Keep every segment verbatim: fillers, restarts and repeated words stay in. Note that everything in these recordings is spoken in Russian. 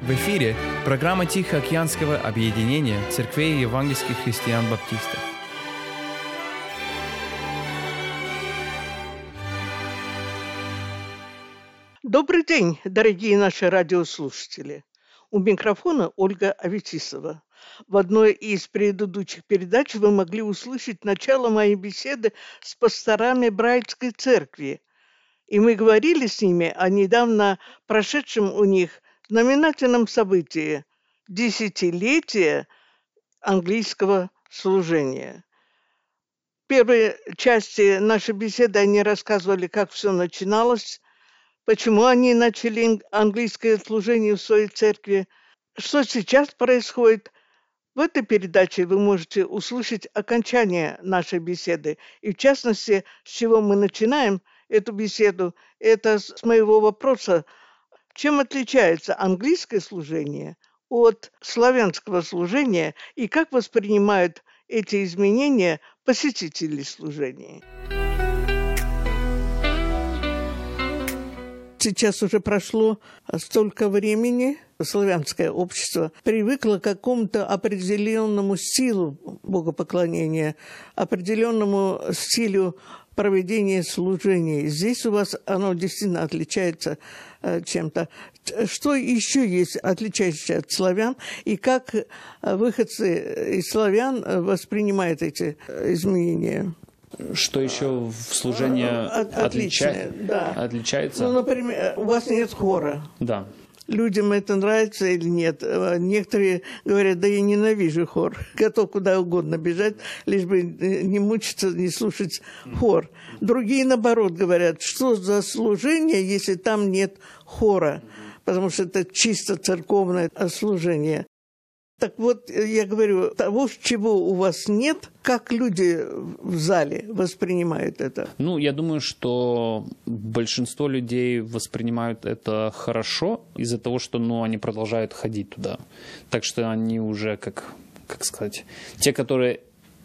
В эфире программа Тихоокеанского объединения церквей евангельских христиан-баптистов. Добрый день, дорогие наши радиослушатели. У микрофона Ольга Аветисова. В одной из предыдущих передач вы могли услышать начало моей беседы с пасторами Брайтской церкви. И мы говорили с ними о недавно прошедшем у них знаменательном событии – десятилетие английского служения. В первой части нашей беседы они рассказывали, как все начиналось, почему они начали английское служение в своей церкви, что сейчас происходит. В этой передаче вы можете услышать окончание нашей беседы. И в частности, с чего мы начинаем эту беседу, это с моего вопроса, чем отличается английское служение от славянского служения и как воспринимают эти изменения посетители служения. Сейчас уже прошло столько времени, славянское общество привыкло к какому-то определенному стилю богопоклонения, определенному стилю проведения служения. Здесь у вас оно действительно отличается э, чем-то. Что еще есть отличающее от славян, и как выходцы из славян воспринимают эти изменения? Что еще в служении От, отлича... да. отличается? Ну, например, у вас нет хора. Да. Людям это нравится или нет? Некоторые говорят, да я ненавижу хор. Готов куда угодно бежать, лишь бы не мучиться, не слушать хор. Другие, наоборот, говорят, что за служение, если там нет хора? Потому что это чисто церковное служение. Так вот, я говорю, того, чего у вас нет, как люди в зале воспринимают это? Ну, я думаю, что большинство людей воспринимают это хорошо из-за того, что, ну, они продолжают ходить туда. Так что они уже, как, как сказать, те, которые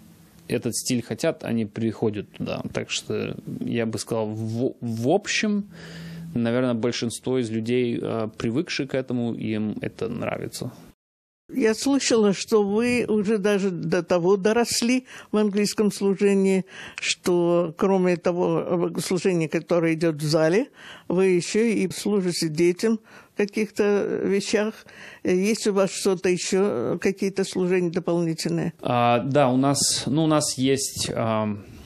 этот стиль хотят, они приходят туда. Так что я бы сказал, в, в общем, наверное, большинство из людей, привыкшие к этому, им это нравится. Я слышала, что вы уже даже до того доросли в английском служении, что кроме того служения, которое идет в зале, вы еще и служите детям в каких-то вещах. Есть у вас что-то еще, какие-то служения дополнительные? А, да, у нас, ну, у нас есть... А...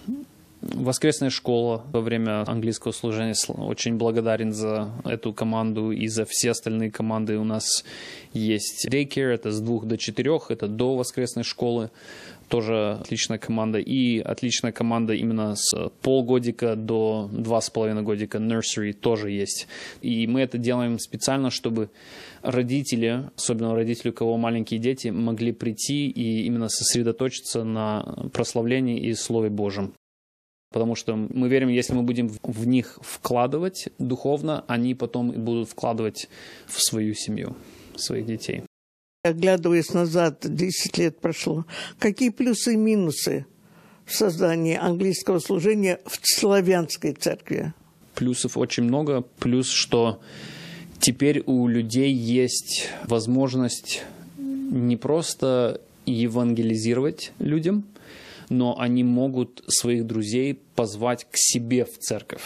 Воскресная школа во время английского служения. Очень благодарен за эту команду и за все остальные команды. У нас есть Daycare, это с двух до четырех, это до воскресной школы. Тоже отличная команда. И отличная команда именно с полгодика до два с половиной годика. Nursery тоже есть. И мы это делаем специально, чтобы родители, особенно родители, у кого маленькие дети, могли прийти и именно сосредоточиться на прославлении и Слове Божьем. Потому что мы верим, если мы будем в них вкладывать духовно, они потом будут вкладывать в свою семью, в своих детей. Оглядываясь назад, десять лет прошло, какие плюсы и минусы в создании английского служения в славянской церкви? Плюсов очень много. Плюс, что теперь у людей есть возможность не просто евангелизировать людям, но они могут своих друзей позвать к себе в церковь.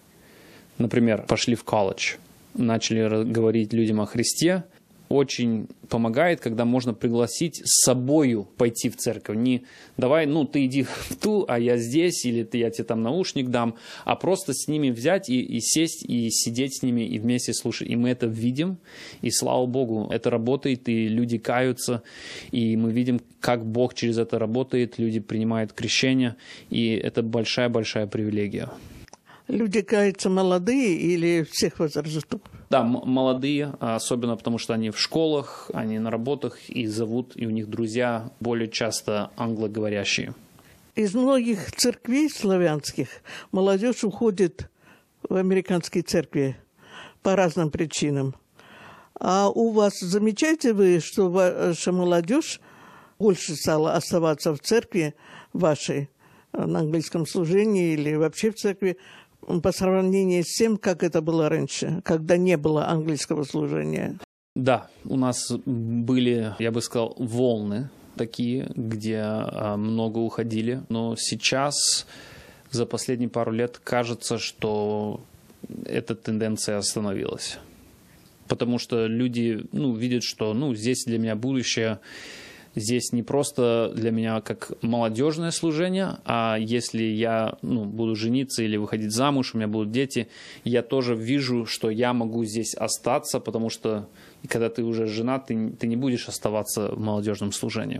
Например, пошли в колледж, начали говорить людям о Христе. Очень помогает, когда можно пригласить с собою пойти в церковь. Не давай, ну, ты иди в ту, а я здесь, или ты, я тебе там наушник дам, а просто с ними взять и, и сесть, и сидеть с ними, и вместе слушать. И мы это видим, и слава Богу, это работает, и люди каются, и мы видим, как Бог через это работает, люди принимают крещение, и это большая-большая привилегия. Люди каются молодые или всех возрастов? Да, м- молодые, особенно потому что они в школах, они на работах, и зовут, и у них друзья более часто англоговорящие. Из многих церквей славянских молодежь уходит в американские церкви по разным причинам. А у вас замечаете вы, что ваша молодежь больше стала оставаться в церкви вашей, на английском служении или вообще в церкви, по сравнению с тем, как это было раньше, когда не было английского служения? Да, у нас были, я бы сказал, волны такие, где а, много уходили, но сейчас за последние пару лет кажется, что эта тенденция остановилась. Потому что люди, ну, видят, что, ну, здесь для меня будущее, здесь не просто для меня как молодежное служение, а если я, ну, буду жениться или выходить замуж, у меня будут дети, я тоже вижу, что я могу здесь остаться, потому что когда ты уже женат, ты, ты не будешь оставаться в молодежном служении.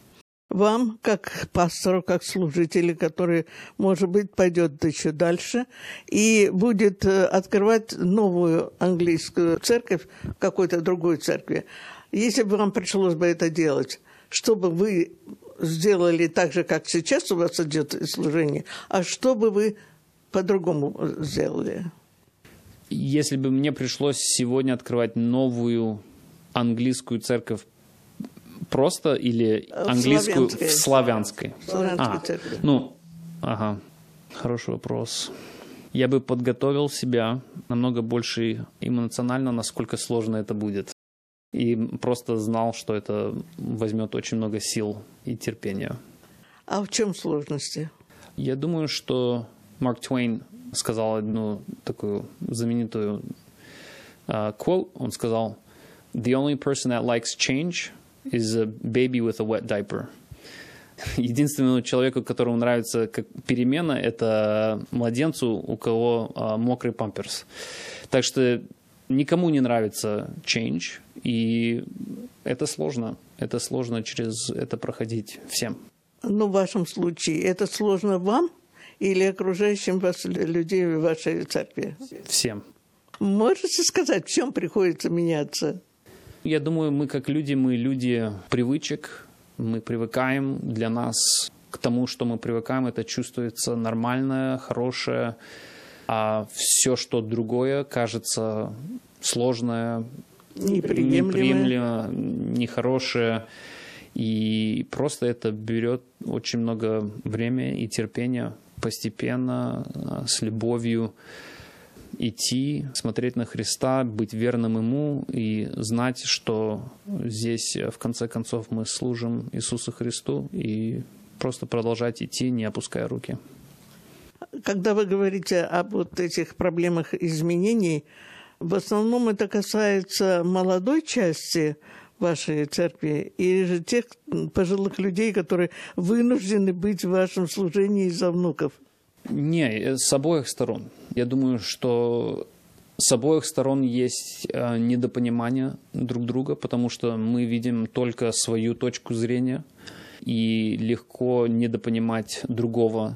Вам, как пастору, как служителю, который, может быть, пойдет еще дальше и будет открывать новую английскую церковь в какой-то другой церкви, если бы вам пришлось бы это делать, что бы вы сделали так же, как сейчас у вас идет служение, а что бы вы по-другому сделали? Если бы мне пришлось сегодня открывать новую английскую церковь, просто или английскую в славянской? В славянской а, церкви. Ну, ага, хороший вопрос. Я бы подготовил себя намного больше эмоционально, насколько сложно это будет. И просто знал, что это возьмет очень много сил и терпения. А в чем сложности? Я думаю, что Марк Твейн сказал одну такую знаменитую uh, quote. Он сказал: "The only person that likes change is a baby with a wet diaper." Единственному человеку, которому нравится как перемена, это младенцу, у кого uh, мокрый памперс. Так что никому не нравится change, и это сложно. Это сложно через это проходить всем. Ну, в вашем случае это сложно вам или окружающим вас людей в вашей церкви? Всем. Можете сказать, в чем приходится меняться? Я думаю, мы как люди, мы люди привычек, мы привыкаем. Для нас к тому, что мы привыкаем, это чувствуется нормальное, хорошее, а все, что другое, кажется сложное, неприемлемое, неприемлемо, нехорошее. И просто это берет очень много времени и терпения постепенно, с любовью идти, смотреть на Христа, быть верным Ему и знать, что здесь, в конце концов, мы служим Иисусу Христу, и просто продолжать идти, не опуская руки. Когда вы говорите об вот этих проблемах изменений, в основном это касается молодой части вашей церкви или же тех пожилых людей, которые вынуждены быть в вашем служении из-за внуков? Не, с обоих сторон. Я думаю, что с обоих сторон есть недопонимание друг друга, потому что мы видим только свою точку зрения, и легко недопонимать другого.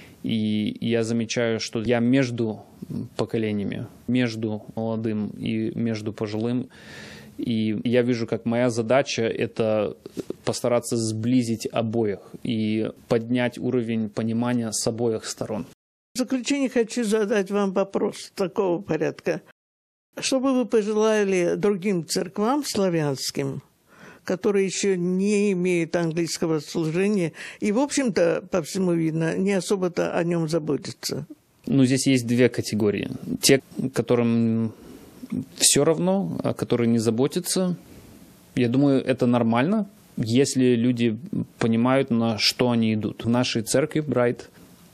И я замечаю, что я между поколениями, между молодым и между пожилым. И я вижу, как моя задача – это постараться сблизить обоих и поднять уровень понимания с обоих сторон. В заключение хочу задать вам вопрос такого порядка. Что бы вы пожелали другим церквам славянским, которые еще не имеют английского служения и, в общем-то, по всему видно, не особо-то о нем заботятся? Ну, здесь есть две категории. Те, которым все равно, которые не заботятся. Я думаю, это нормально, если люди понимают, на что они идут. В нашей церкви Брайт,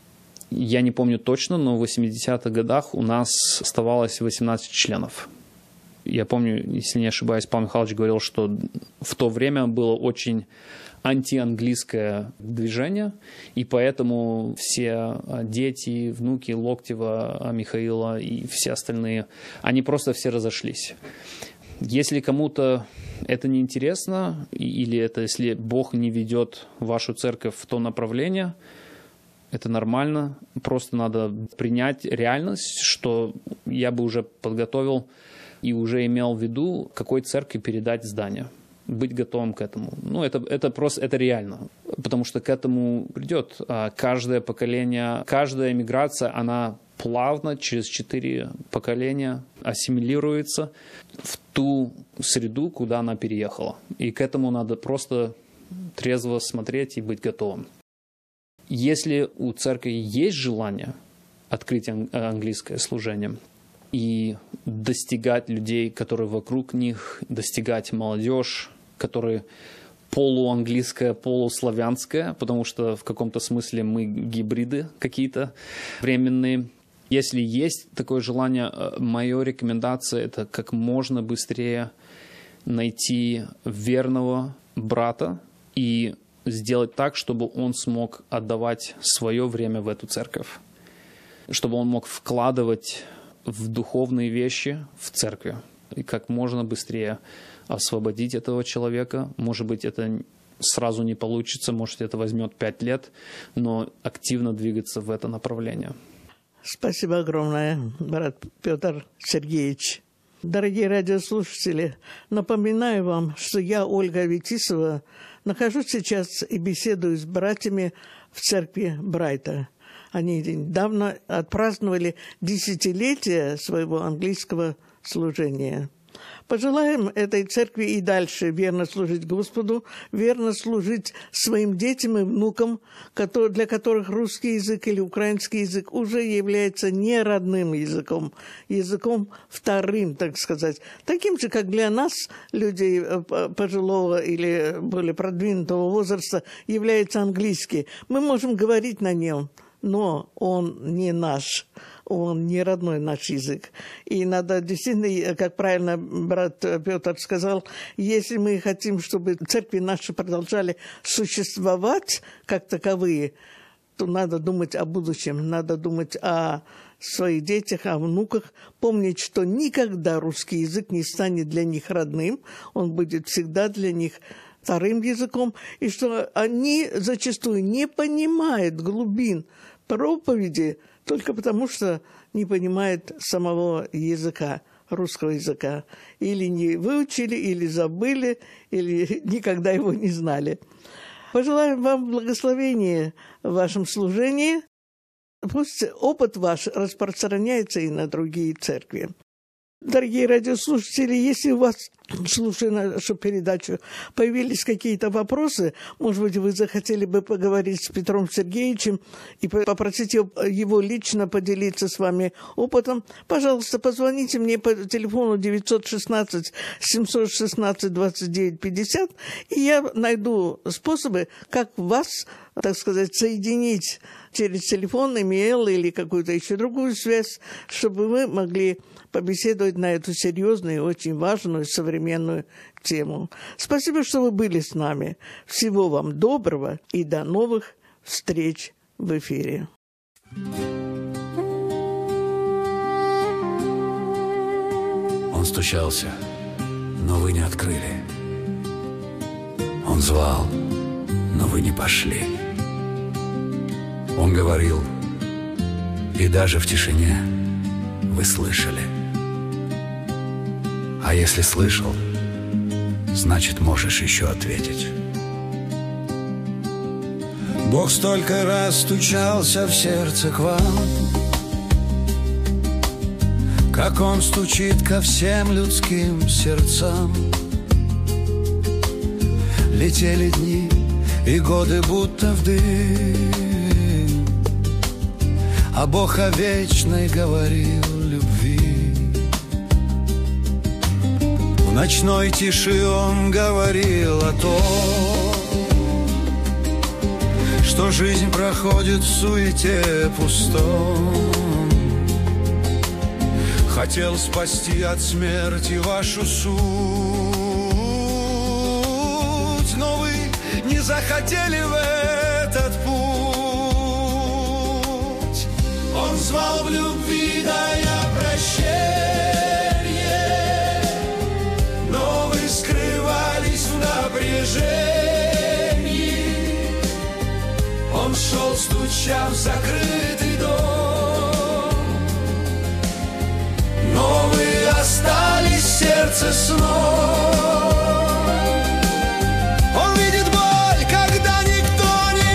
я не помню точно, но в восьмидесятых годах у нас оставалось восемнадцать членов. Я помню, если не ошибаюсь, Павел Михайлович говорил, что в то время было очень антианглийское движение, и поэтому все дети, внуки Локтева, Михаила и все остальные, они просто все разошлись. Если кому-то это не интересно, или это если Бог не ведет вашу церковь в то направление, это нормально. Просто надо принять реальность, что я бы уже подготовил и уже имел в виду, какой церкви передать здание. Быть готовым к этому. Ну, это, это просто, это реально. Потому что к этому придет. Каждое поколение, каждая миграция, она плавно через четыре поколения ассимилируется в ту среду, куда она переехала. И к этому надо просто трезво смотреть и быть готовым. Если у церкви есть желание открыть английское служение, и достигать людей, которые вокруг них, достигать молодежь, которые полуанглийская, полуславянская, потому что в каком-то смысле мы гибриды какие-то временные. Если есть такое желание, моя рекомендация – это как можно быстрее найти верного брата и сделать так, чтобы он смог отдавать свое время в эту церковь, чтобы он мог вкладывать в духовные вещи в церкви и как можно быстрее освободить этого человека. Может быть, это сразу не получится, может, это возьмет пять лет, но активно двигаться в это направление. Спасибо огромное, брат Петр Сергеевич. Дорогие радиослушатели, напоминаю вам, что я, Ольга Аветисова, нахожусь сейчас и беседую с братьями в церкви Брайта. Они недавно отпраздновали десятилетие своего английского служения. Пожелаем этой церкви и дальше верно служить Господу, верно служить своим детям и внукам, для которых русский язык или украинский язык уже является не родным языком, языком вторым, так сказать. Таким же, как для нас, людей пожилого или более продвинутого возраста, является английский. Мы можем говорить на нем, но он не наш. Он не родной наш язык. И надо действительно, как правильно брат Петр сказал, если мы хотим, чтобы церкви наши продолжали существовать как таковые, то надо думать о будущем, надо думать о своих детях, о внуках, помнить, что никогда русский язык не станет для них родным, он будет всегда для них вторым языком, и что они зачастую не понимают глубин проповеди, только потому, что не понимает самого языка, русского языка. Или не выучили, или забыли, или никогда его не знали. Пожелаем вам благословения в вашем служении. Пусть опыт ваш распространяется и на другие церкви. Дорогие радиослушатели, если у вас, слушая нашу передачу, появились какие-то вопросы, может быть, вы захотели бы поговорить с Петром Сергеевичем и попросить его лично поделиться с вами опытом, пожалуйста, позвоните мне по телефону девятьсот шестнадцать семьсот шестнадцать двадцать девять пятьдесят, и я найду способы, как вас, так сказать, соединить через телефон, имейл или какую-то еще другую связь, чтобы вы могли побеседовать на эту серьезную и очень важную современную тему. Спасибо, что вы были с нами. Всего вам доброго и до новых встреч в эфире. Он стучался, но вы не открыли. Он звал, но вы не пошли. Он говорил, и даже в тишине вы слышали. А если слышал, значит, можешь еще ответить. Бог столько раз стучался в сердце к вам, как Он стучит ко всем людским сердцам. Летели дни и годы будто в дым, а Бог о вечной говорил любви. В ночной тиши Он говорил о том, что жизнь проходит в суете пустом. Хотел спасти от смерти вашу суть, но вы не захотели в этот путь. Он звал в любви, дая прощение, но вы скрывались в напряжении. Он шел, стуча в закрытый дом, но вы остались в сердце сном. Он видит боль, когда никто не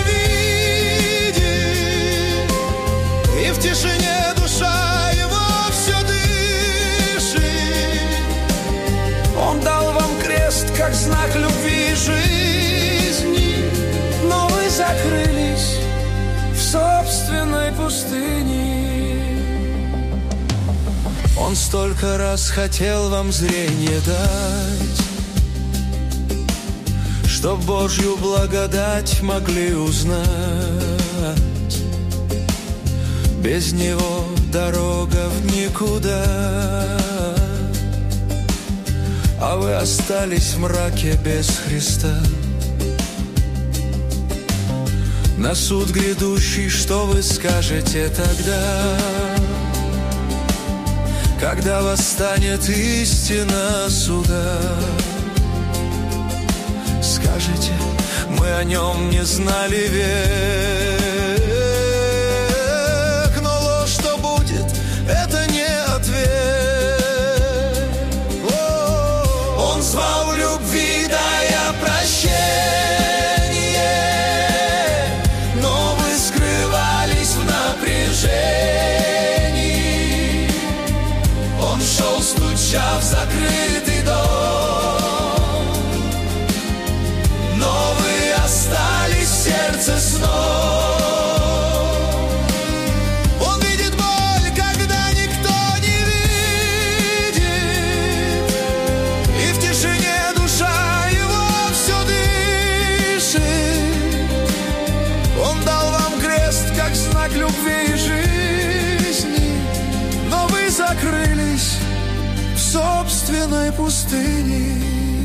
видит, и в тишине душа его все дышит. Он дал вам крест, как знак любви жизни, но вы закрылись в собственной пустыне. Он столько раз хотел вам зрение дать, чтоб Божью благодать могли узнать. Без Него дорога в никуда, а вы остались в мраке без Христа. На суд грядущий, что вы скажете тогда, когда восстанет истина суда? Скажете, мы о нем не знали век, но ложь, что будет, это не ответ. Он звал любви, дая прощение, но вы скрывались в напряжении. Он шел, стуча в закрытый дом, но вы остались в сердце снов. Он видит боль, когда никто не видит, и в тишине душа его все дышит. Он дал вам крест, как знак любви и жизни, но вы закрылись в собственной пустыне.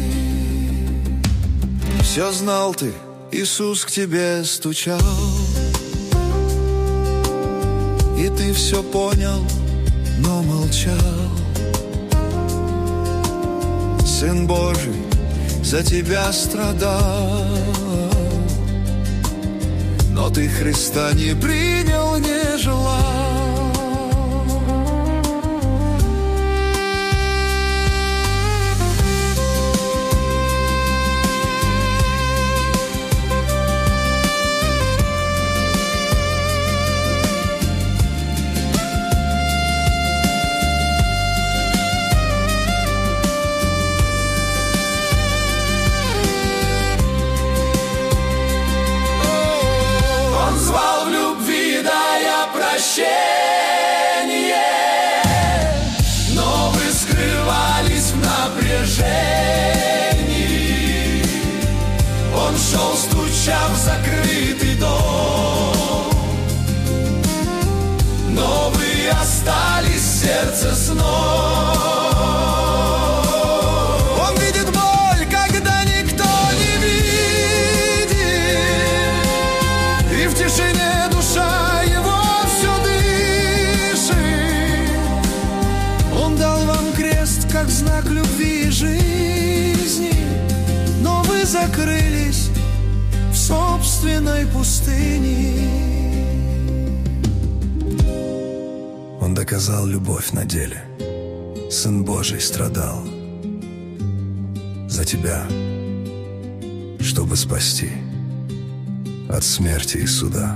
Все знал ты, Иисус к тебе стучал, и ты все понял, но молчал. Сын Божий за тебя страдал, но ты Христа не принял, не желал. Но вы скрывались в напряжении. Он шел, стуча в закрытый дом, но вы остались в сердце снов. Он видит боль, когда никто не видит, и в тишине душа как знак любви и жизни, но вы закрылись в собственной пустыне. Он доказал любовь на деле. Сын Божий страдал за тебя, чтобы спасти от смерти и суда.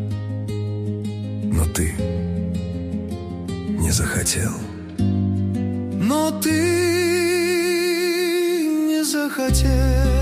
Но ты не захотел. Но ты не захотел.